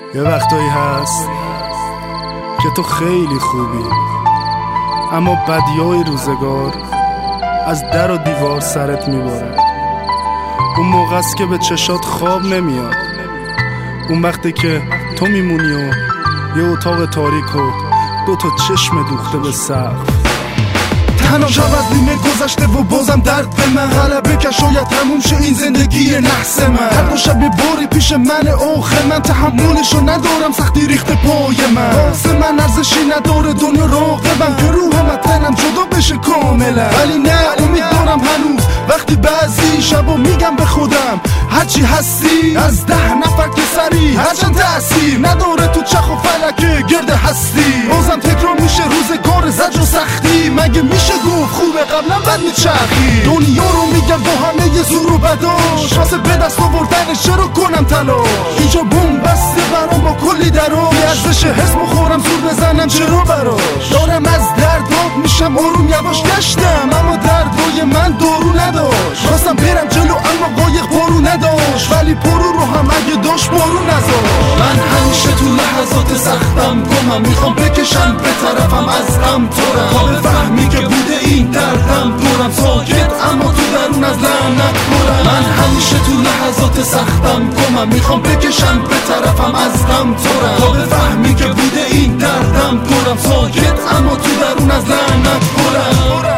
یه وقتایی هست که تو خیلی خوبی، اما بدیای روزگار از در و دیوار سرت میباره. اون موقع است که به چشات خواب نمیاد، اون وقتی که تو میمونی و یه اتاق تاریک و دوتا چشم دوخته به سقف. تنها شب از نیمه گذشته و بازم درد به من غلبه که شاید تموم شه این زندگی نحس من. هر دو شب باری پیش من آخه من تحملشو ندارم، سختی ریخته پای من. واسه من ارزشی نداره دنیا راقبم که روحم از تنم جدا بشه کاملا، ولی نه امید دارم هنوز. وقتی بعضی شبا میگم به خودم هرچی هستی از 10 نفر که سری هرچند تأثیر نداره تو چخ و فلک گرد هستی. بازم تکرار میشه روزگار زجر و سختی، مگه میشه گفت خوبه قبلا بد میچرخی؟ دنیا رو میگم با همه ی زور و بداش، واسه به دست آوردنش چرا کنم تلاش؟ اینجا بوم بسته برام با کلی دراش، بی ارزش حس بخورم زور بزنم چرا براش؟ دارم از درد آب میشم آروم یواش گشتم، اما دردای من دارو نداشت. خواستم برم جلو اما قایق پارو نداشت، ولی پرو رو هم اگه داشت بارو نذاشت. من همیشه تو لحظات سختم گمم، میخوام بکشم به طرفم از غم تورم، تا بفهمی که بوده این دردم دورم. ساکت اما تو درون از لعنت پرم. من همیشه تو لحظات سختم گمم، میخوام بکشم به طرفم از غم تورم، تا بفهمی که بوده این دردم دورم. ساکت اما تو درون از لعنت پرم.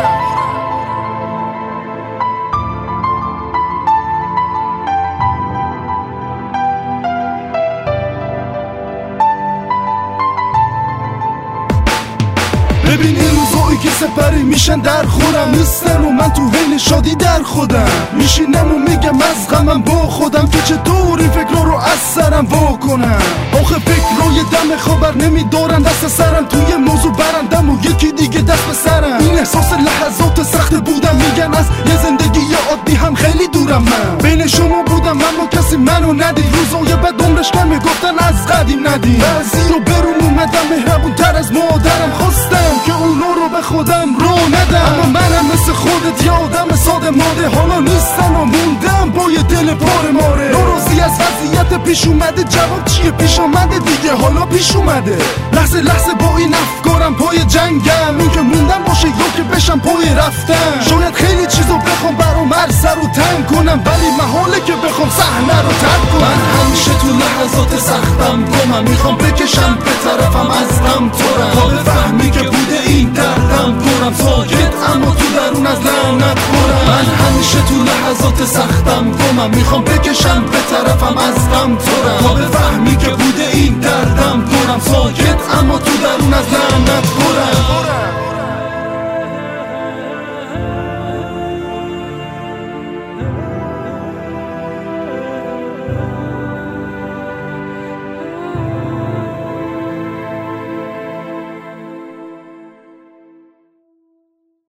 ببین این روزایی که سپری میشن در خورم نیستن و من تو حین شادی در خودم میشینم و میگم از غمم با خودم که چطوری فکرها رو از سرم وا کنم. آخه فکرهای دم خبر نمیدارن دست سرم، توی موضوع برندم و یکی دیگه دست به سرم. این احساس لحظات سخت بودم، میگن از یه زندگی عادی هم خیلی دورم. من بین شما بودم اما کسی منو ندید، روزای بد عمرش کم میگفتن از قدیم ندید. بعضی رو برون اومدم مهربون تر از مادرم، خواستم که اونو رو به خودم رو ندم، اما منم مثل خودت یه آدم ساده ماده. حالا نیستم و موندم با یه دل پاره ماره، ناراضی از وضعیت پیش اومده. جواب چیه پیش آمده دیگه حالا پیش اومده. لحظه لحظه با این افکارم پای جنگم، این که موندم باشه یا که بشم پای رفتم. شاید خیلی چیزو بخوام برام هر سر رو تنگ کنم، ولی محاله که بخوام صحنه رو ترک کنم. من همیشه تو لحظات سختم گمم، میخوام بکشم به طرفم از غم تورم، تا بفهمی که بوده این دردم دورم. ساکت اما تو درون از لعنت پرم. من همیشه تو لحظات سختم گمم، میخوام بکشم به طرفم از